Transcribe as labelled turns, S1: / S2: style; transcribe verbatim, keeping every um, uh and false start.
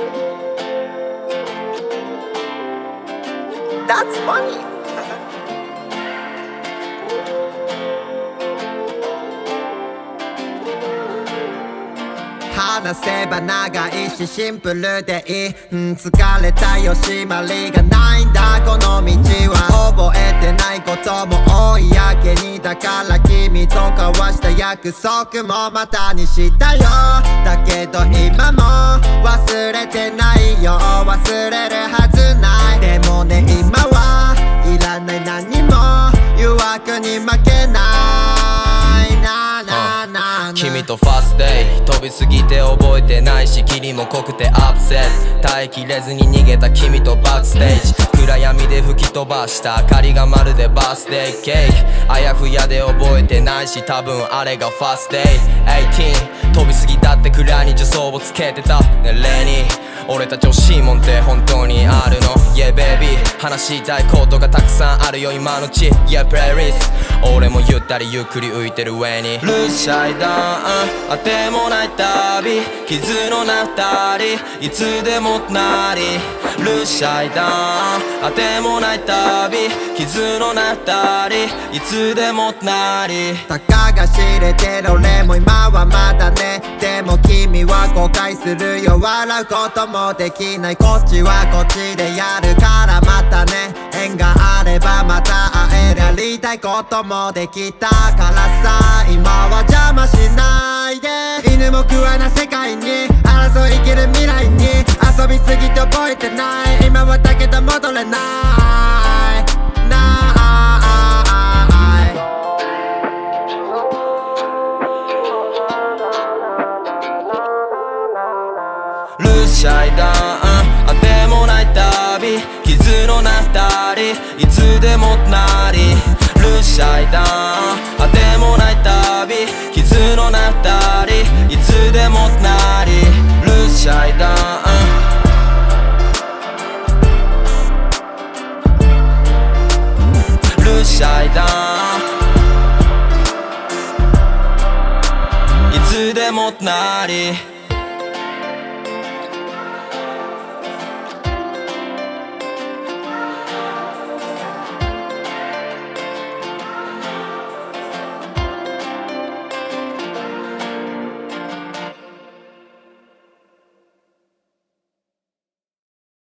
S1: That's funny. 話せば長いしシンプルでいい、うん、疲れたよ締まりがないんだこの道は。覚えてないことも多いやけに、だから君と交わした約束もまたにしたよ。だけど今も忘れてないよ、忘れるはずない。でもね今はいらない何も誘惑に負けないなななな。
S2: 君とファーストデイ飛びすぎて覚えてないし、霧も濃くてアップセット、耐えきれずに逃げた君とバックステージ、暗闇で吹き飛ばした明かりがまるでバースデーケーキ、あやふやで覚えてないし多分あれがファーストデイじゅうはち、飛びすぎたってくらいに助走をつけてたねレニー。俺たち欲しいもんって本当にあるの Yeah baby、 話したいことがたくさんあるよ今のうち Yeah playlist、 俺もゆったりゆっくり浮いてる上に Lose side down、 あてもない旅、傷のない二人いつでもなり Lose side down、 あてもない旅、傷のない二人いつでもなり。
S1: たかが知れてる俺も今はまだね。でも君は後悔するよ、笑うこともできない。こっちはこっちでやるからまたね。縁があればまた会える、やりたいこともできたからさ。今は邪魔しないで、犬も食わな世界に争い生きる未来に。遊びすぎて覚えてない、今はだけど戻れないなあ。
S2: Lose side down、 あてもない旅、傷のない二人いつでもなり Lose side down、 あてもない旅、傷のない二人いつでもなり Lose side down、 Lose side down、 いつでもなり